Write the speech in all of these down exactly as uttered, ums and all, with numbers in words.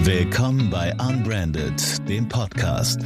Willkommen bei Unbranded, dem Podcast.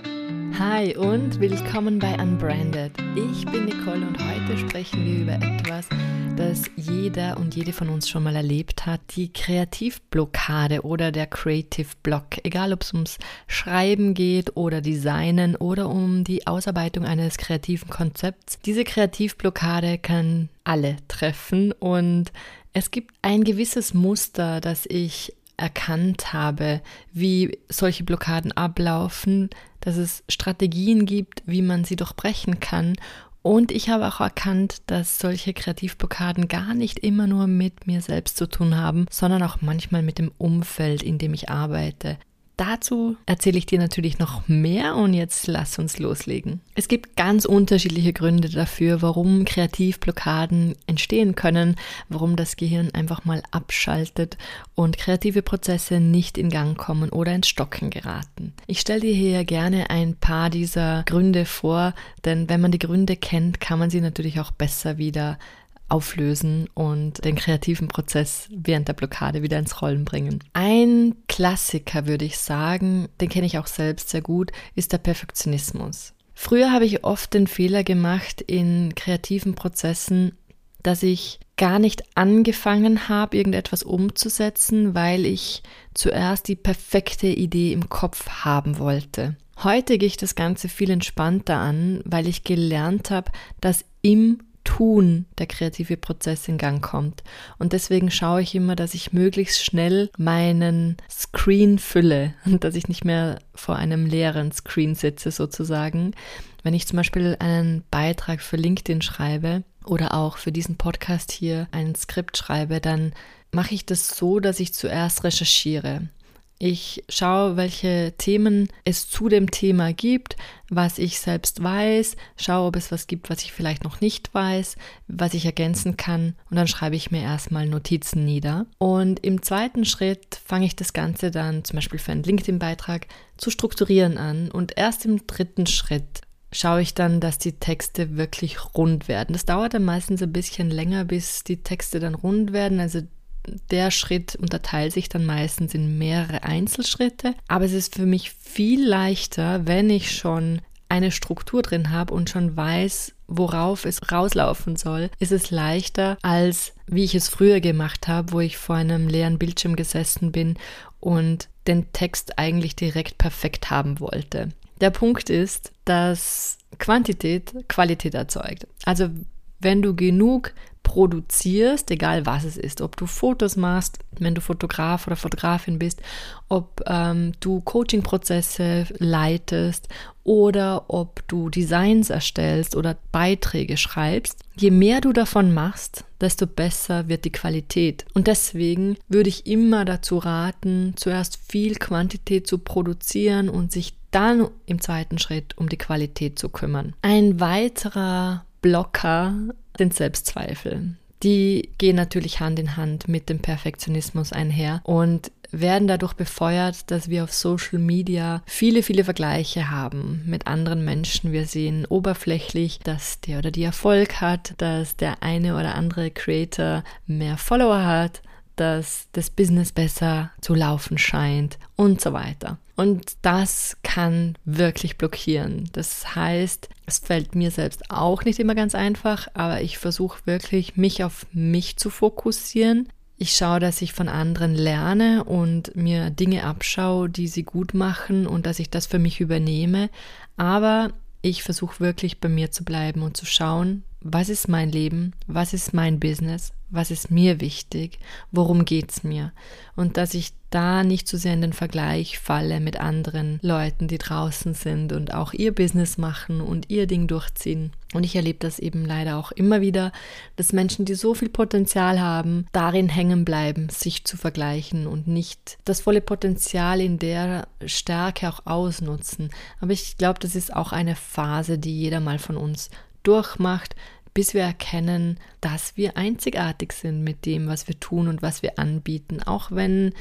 Hi und willkommen bei Unbranded. Ich bin Nicole und heute sprechen wir über etwas, das jeder und jede von uns schon mal erlebt hat, die Kreativblockade oder der Creative Block. Egal, ob es ums Schreiben geht oder Designen oder um die Ausarbeitung eines kreativen Konzepts. Diese Kreativblockade kann alle treffen und es gibt ein gewisses Muster, das ich erkannt habe, wie solche Blockaden ablaufen, dass es Strategien gibt, wie man sie durchbrechen kann. Und ich habe auch erkannt, dass solche Kreativblockaden gar nicht immer nur mit mir selbst zu tun haben, sondern auch manchmal mit dem Umfeld, in dem ich arbeite. Dazu erzähle ich dir natürlich noch mehr und jetzt lass uns loslegen. Es gibt ganz unterschiedliche Gründe dafür, warum Kreativblockaden entstehen können, warum das Gehirn einfach mal abschaltet und kreative Prozesse nicht in Gang kommen oder ins Stocken geraten. Ich stelle dir hier gerne ein paar dieser Gründe vor, denn wenn man die Gründe kennt, kann man sie natürlich auch besser wieder auflösen und den kreativen Prozess während der Blockade wieder ins Rollen bringen. Ein Klassiker, würde ich sagen, den kenne ich auch selbst sehr gut, ist der Perfektionismus. Früher habe ich oft den Fehler gemacht in kreativen Prozessen, dass ich gar nicht angefangen habe, irgendetwas umzusetzen, weil ich zuerst die perfekte Idee im Kopf haben wollte. Heute gehe ich das Ganze viel entspannter an, weil ich gelernt habe, dass im Tun der kreative Prozess in Gang kommt. Und deswegen schaue ich immer, dass ich möglichst schnell meinen Screen fülle und dass ich nicht mehr vor einem leeren Screen sitze sozusagen. Wenn ich zum Beispiel einen Beitrag für LinkedIn schreibe oder auch für diesen Podcast hier ein Skript schreibe, dann mache ich das so, dass ich zuerst recherchiere. Ich schaue, welche Themen es zu dem Thema gibt, was ich selbst weiß, schaue, ob es was gibt, was ich vielleicht noch nicht weiß, was ich ergänzen kann und dann schreibe ich mir erstmal Notizen nieder. Und im zweiten Schritt fange ich das Ganze dann zum Beispiel für einen LinkedIn-Beitrag zu strukturieren an und erst im dritten Schritt schaue ich dann, dass die Texte wirklich rund werden. Das dauert dann meistens ein bisschen länger, bis die Texte dann rund werden, also der Schritt unterteilt sich dann meistens in mehrere Einzelschritte, aber es ist für mich viel leichter, wenn ich schon eine Struktur drin habe und schon weiß, worauf es rauslaufen soll, ist es leichter, als wie ich es früher gemacht habe, wo ich vor einem leeren Bildschirm gesessen bin und den Text eigentlich direkt perfekt haben wollte. Der Punkt ist, dass Quantität Qualität erzeugt. Also wenn du genug produzierst, egal was es ist, ob du Fotos machst, wenn du Fotograf oder Fotografin bist, ob ähm, du Coaching-Prozesse leitest oder ob du Designs erstellst oder Beiträge schreibst, je mehr du davon machst, desto besser wird die Qualität. Und deswegen würde ich immer dazu raten, zuerst viel Quantität zu produzieren und sich dann im zweiten Schritt um die Qualität zu kümmern. Ein weiterer Blocker sind Selbstzweifel. Die gehen natürlich Hand in Hand mit dem Perfektionismus einher und werden dadurch befeuert, dass wir auf Social Media viele, viele Vergleiche haben mit anderen Menschen. Wir sehen oberflächlich, dass der oder die Erfolg hat, dass der eine oder andere Creator mehr Follower hat, dass das Business besser zu laufen scheint und so weiter. Und das kann wirklich blockieren. Das heißt, es fällt mir selbst auch nicht immer ganz einfach, aber ich versuche wirklich, mich auf mich zu fokussieren. Ich schaue, dass ich von anderen lerne und mir Dinge abschaue, die sie gut machen und dass ich das für mich übernehme. Aber ich versuche wirklich bei mir zu bleiben und zu schauen, was ist mein Leben, was ist mein Business, was ist mir wichtig, worum geht's mir? Und dass ich da nicht zu sehr in den Vergleich falle mit anderen Leuten, die draußen sind und auch ihr Business machen und ihr Ding durchziehen. Und ich erlebe das eben leider auch immer wieder, dass Menschen, die so viel Potenzial haben, darin hängen bleiben, sich zu vergleichen und nicht das volle Potenzial in der Stärke auch ausnutzen. Aber ich glaube, das ist auch eine Phase, die jeder mal von uns durchmacht, bis wir erkennen, dass wir einzigartig sind mit dem, was wir tun und was wir anbieten. Auch wenn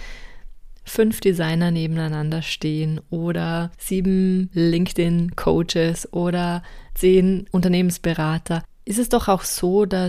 fünf Designer nebeneinander stehen oder sieben LinkedIn-Coaches oder zehn Unternehmensberater, ist es doch auch so, dass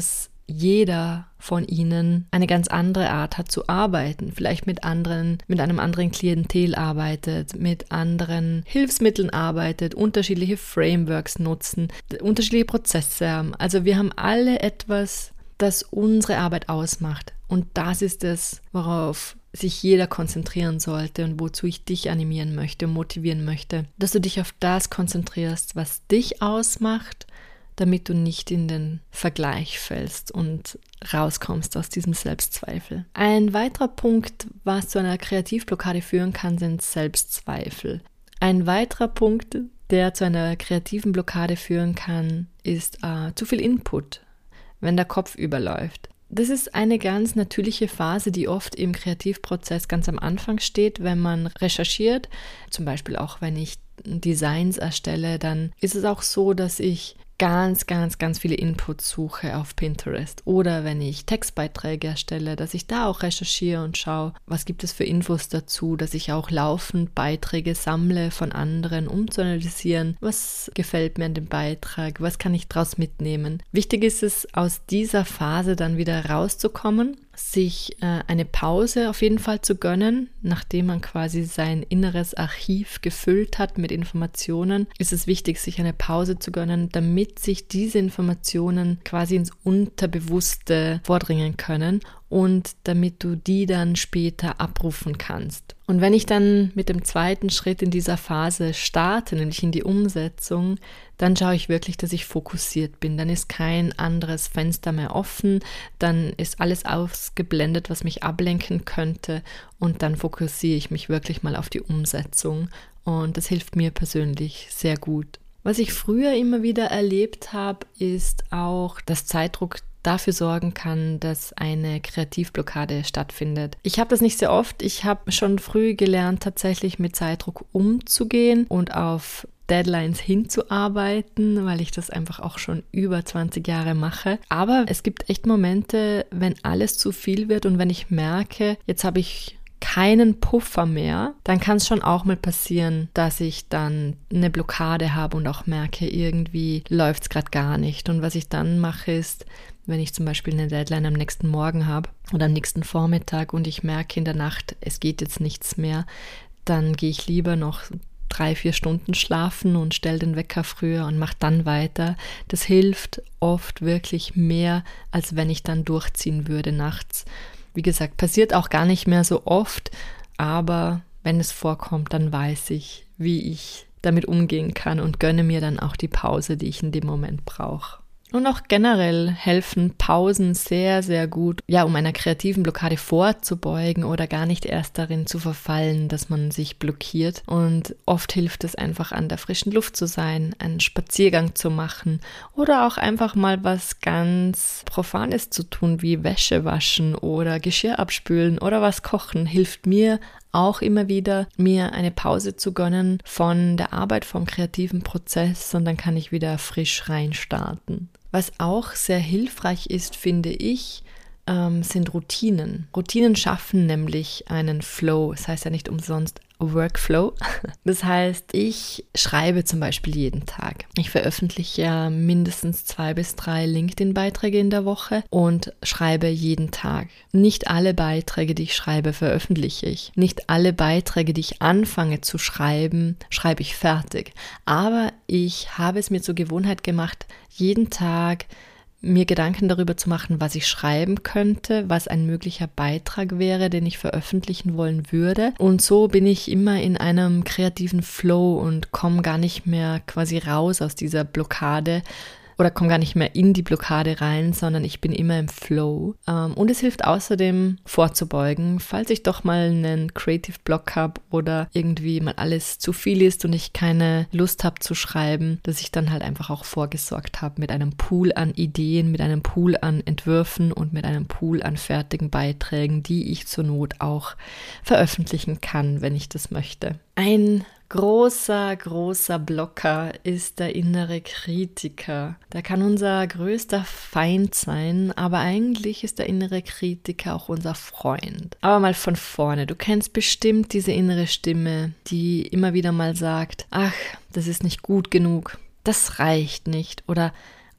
jeder von ihnen eine ganz andere Art hat zu arbeiten, vielleicht mit anderen, mit einem anderen Klientel arbeitet, mit anderen Hilfsmitteln arbeitet, unterschiedliche Frameworks nutzen, unterschiedliche Prozesse haben. Also wir haben alle etwas, das unsere Arbeit ausmacht. Und das ist es, worauf sich jeder konzentrieren sollte und wozu ich dich animieren möchte und motivieren möchte, dass du dich auf das konzentrierst, was dich ausmacht, damit du nicht in den Vergleich fällst und rauskommst aus diesem Selbstzweifel. Ein weiterer Punkt, was zu einer Kreativblockade führen kann, sind Selbstzweifel. Ein weiterer Punkt, der zu einer kreativen Blockade führen kann, ist äh, zu viel Input, wenn der Kopf überläuft. Das ist eine ganz natürliche Phase, die oft im Kreativprozess ganz am Anfang steht, wenn man recherchiert. Zum Beispiel auch, wenn ich Designs erstelle, dann ist es auch so, dass ich ganz, ganz, ganz viele Inputs suche auf Pinterest. Oder wenn ich Textbeiträge erstelle, dass ich da auch recherchiere und schaue, was gibt es für Infos dazu, dass ich auch laufend Beiträge sammle von anderen, um zu analysieren, was gefällt mir an dem Beitrag, was kann ich daraus mitnehmen. Wichtig ist es, aus dieser Phase dann wieder rauszukommen, sich äh, eine Pause auf jeden Fall zu gönnen, nachdem man quasi sein inneres Archiv gefüllt hat mit Informationen, ist es wichtig, sich eine Pause zu gönnen, damit sich diese Informationen quasi ins Unterbewusste vordringen können und damit du die dann später abrufen kannst. Und wenn ich dann mit dem zweiten Schritt in dieser Phase starte, nämlich in die Umsetzung, dann schaue ich wirklich, dass ich fokussiert bin. Dann ist kein anderes Fenster mehr offen, dann ist alles ausgeblendet, was mich ablenken könnte und dann fokussiere ich mich wirklich mal auf die Umsetzung und das hilft mir persönlich sehr gut. Was ich früher immer wieder erlebt habe, ist auch, dass Zeitdruck dafür sorgen kann, dass eine Kreativblockade stattfindet. Ich habe das nicht sehr oft. Ich habe schon früh gelernt, tatsächlich mit Zeitdruck umzugehen und auf Deadlines hinzuarbeiten, weil ich das einfach auch schon über zwanzig Jahre mache. Aber es gibt echt Momente, wenn alles zu viel wird und wenn ich merke, jetzt habe ich keinen Puffer mehr, dann kann es schon auch mal passieren, dass ich dann eine Blockade habe und auch merke, irgendwie läuft es gerade gar nicht. Und was ich dann mache ist, wenn ich zum Beispiel eine Deadline am nächsten Morgen habe oder am nächsten Vormittag und ich merke in der Nacht, es geht jetzt nichts mehr, dann gehe ich lieber noch drei, vier Stunden schlafen und stelle den Wecker früher und mache dann weiter. Das hilft oft wirklich mehr, als wenn ich dann durchziehen würde nachts. Wie gesagt, passiert auch gar nicht mehr so oft, aber wenn es vorkommt, dann weiß ich, wie ich damit umgehen kann und gönne mir dann auch die Pause, die ich in dem Moment brauche. Und auch generell helfen Pausen sehr, sehr gut, ja, um einer kreativen Blockade vorzubeugen oder gar nicht erst darin zu verfallen, dass man sich blockiert. Und oft hilft es einfach, an der frischen Luft zu sein, einen Spaziergang zu machen oder auch einfach mal was ganz Profanes zu tun, wie Wäsche waschen oder Geschirr abspülen oder was kochen, hilft mir auch immer wieder, mir eine Pause zu gönnen von der Arbeit, vom kreativen Prozess, und dann kann ich wieder frisch reinstarten. Was auch sehr hilfreich ist, finde ich, ähm, sind Routinen. Routinen schaffen nämlich einen Flow. Das heißt ja nicht umsonst Workflow. Das heißt, ich schreibe zum Beispiel jeden Tag. Ich veröffentliche ja mindestens zwei bis drei LinkedIn-Beiträge in der Woche und schreibe jeden Tag. Nicht alle Beiträge, die ich schreibe, veröffentliche ich. Nicht alle Beiträge, die ich anfange zu schreiben, schreibe ich fertig. Aber ich habe es mir zur Gewohnheit gemacht, jeden Tag mir Gedanken darüber zu machen, was ich schreiben könnte, was ein möglicher Beitrag wäre, den ich veröffentlichen wollen würde. Und so bin ich immer in einem kreativen Flow und komme gar nicht mehr quasi raus aus dieser Blockade oder komme gar nicht mehr in die Blockade rein, sondern ich bin immer im Flow. Und es hilft außerdem vorzubeugen, falls ich doch mal einen Creative Block habe oder irgendwie mal alles zu viel ist und ich keine Lust habe zu schreiben, dass ich dann halt einfach auch vorgesorgt habe mit einem Pool an Ideen, mit einem Pool an Entwürfen und mit einem Pool an fertigen Beiträgen, die ich zur Not auch veröffentlichen kann, wenn ich das möchte. Ein großer, großer Blocker ist der innere Kritiker. Der kann unser größter Feind sein, aber eigentlich ist der innere Kritiker auch unser Freund. Aber mal von vorne. Du kennst bestimmt diese innere Stimme, die immer wieder mal sagt, ach, das ist nicht gut genug, das reicht nicht oder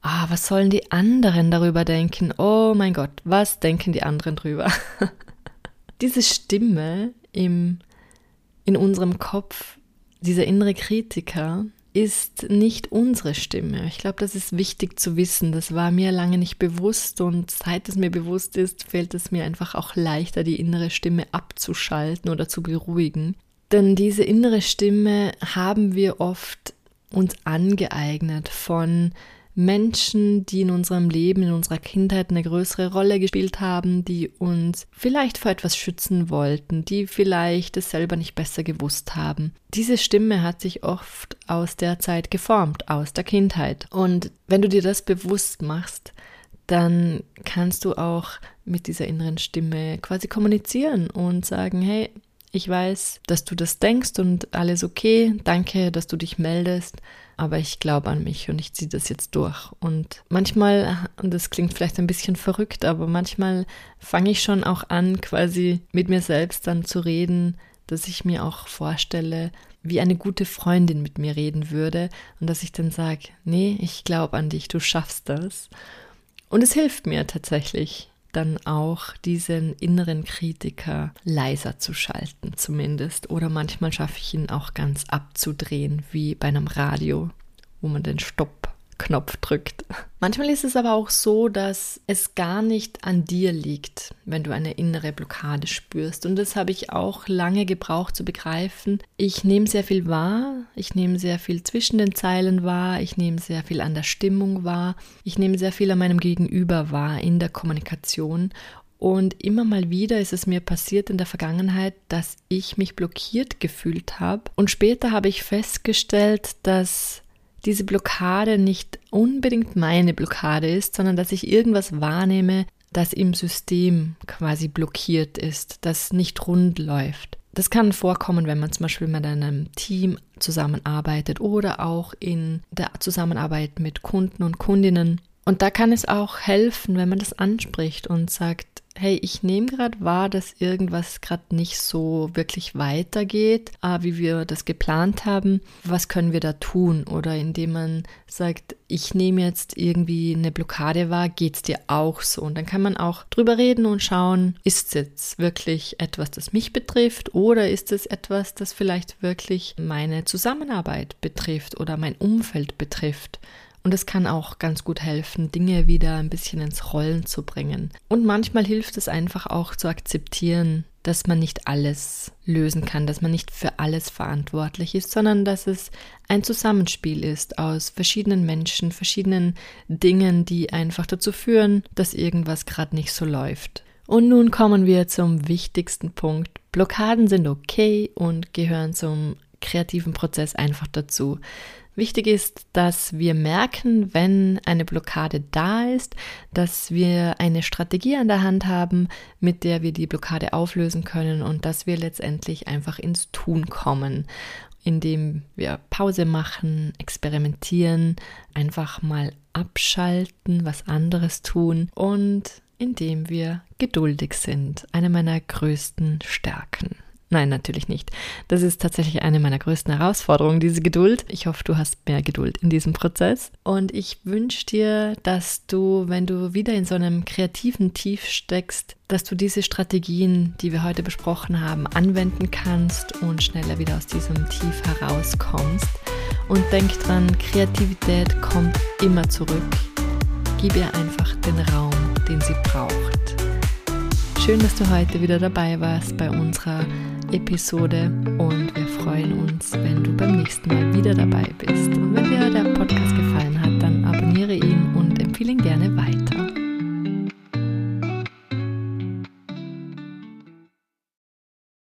ah, was sollen die anderen darüber denken? Oh mein Gott, was denken die anderen drüber? Diese Stimme im, in unserem Kopf, dieser innere Kritiker, ist nicht unsere Stimme. Ich glaube, das ist wichtig zu wissen. Das war mir lange nicht bewusst und seit es mir bewusst ist, fällt es mir einfach auch leichter, die innere Stimme abzuschalten oder zu beruhigen. Denn diese innere Stimme haben wir oft uns angeeignet von Menschen, die in unserem Leben, in unserer Kindheit eine größere Rolle gespielt haben, die uns vielleicht vor etwas schützen wollten, die vielleicht es selber nicht besser gewusst haben. Diese Stimme hat sich oft aus der Zeit geformt, aus der Kindheit. Und wenn du dir das bewusst machst, dann kannst du auch mit dieser inneren Stimme quasi kommunizieren und sagen, hey, ich weiß, dass du das denkst und alles okay, danke, dass du dich meldest, aber ich glaube an mich und ich ziehe das jetzt durch. Und manchmal, und das klingt vielleicht ein bisschen verrückt, aber manchmal fange ich schon auch an, quasi mit mir selbst dann zu reden, dass ich mir auch vorstelle, wie eine gute Freundin mit mir reden würde und dass ich dann sage, nee, ich glaube an dich, du schaffst das. Und es hilft mir tatsächlich, dann auch diesen inneren Kritiker leiser zu schalten zumindest. Oder manchmal schaffe ich ihn auch ganz abzudrehen, wie bei einem Radio, wo man den Stopp-Knopf drückt. Manchmal ist es aber auch so, dass es gar nicht an dir liegt, wenn du eine innere Blockade spürst. Und das habe ich auch lange gebraucht zu begreifen. Ich nehme sehr viel wahr, ich nehme sehr viel zwischen den Zeilen wahr, ich nehme sehr viel an der Stimmung wahr, ich nehme sehr viel an meinem Gegenüber wahr in der Kommunikation. Und immer mal wieder ist es mir passiert in der Vergangenheit, dass ich mich blockiert gefühlt habe. Und später habe ich festgestellt, dass diese Blockade nicht unbedingt meine Blockade ist, sondern dass ich irgendwas wahrnehme, das im System quasi blockiert ist, das nicht rund läuft. Das kann vorkommen, wenn man zum Beispiel mit einem Team zusammenarbeitet oder auch in der Zusammenarbeit mit Kunden und Kundinnen. Und da kann es auch helfen, wenn man das anspricht und sagt, hey, ich nehme gerade wahr, dass irgendwas gerade nicht so wirklich weitergeht, wie wir das geplant haben. Was können wir da tun? Oder indem man sagt, ich nehme jetzt irgendwie eine Blockade wahr, geht es dir auch so? Und dann kann man auch drüber reden und schauen, ist es jetzt wirklich etwas, das mich betrifft oder ist es etwas, das vielleicht wirklich meine Zusammenarbeit betrifft oder mein Umfeld betrifft? Und es kann auch ganz gut helfen, Dinge wieder ein bisschen ins Rollen zu bringen. Und manchmal hilft es einfach auch zu akzeptieren, dass man nicht alles lösen kann, dass man nicht für alles verantwortlich ist, sondern dass es ein Zusammenspiel ist aus verschiedenen Menschen, verschiedenen Dingen, die einfach dazu führen, dass irgendwas gerade nicht so läuft. Und nun kommen wir zum wichtigsten Punkt. Blockaden sind okay und gehören zum kreativen Prozess einfach dazu. Wichtig ist, dass wir merken, wenn eine Blockade da ist, dass wir eine Strategie an der Hand haben, mit der wir die Blockade auflösen können und dass wir letztendlich einfach ins Tun kommen, indem wir Pause machen, experimentieren, einfach mal abschalten, was anderes tun und indem wir geduldig sind. Eine meiner größten Stärken. Nein, natürlich nicht. Das ist tatsächlich eine meiner größten Herausforderungen, diese Geduld. Ich hoffe, du hast mehr Geduld in diesem Prozess. Und ich wünsche dir, dass du, wenn du wieder in so einem kreativen Tief steckst, dass du diese Strategien, die wir heute besprochen haben, anwenden kannst und schneller wieder aus diesem Tief herauskommst. Und denk dran, Kreativität kommt immer zurück. Gib ihr einfach den Raum, den sie braucht. Schön, dass du heute wieder dabei warst bei unserer Episode und wir freuen uns, wenn du beim nächsten Mal wieder dabei bist. Und wenn dir der Podcast gefallen hat,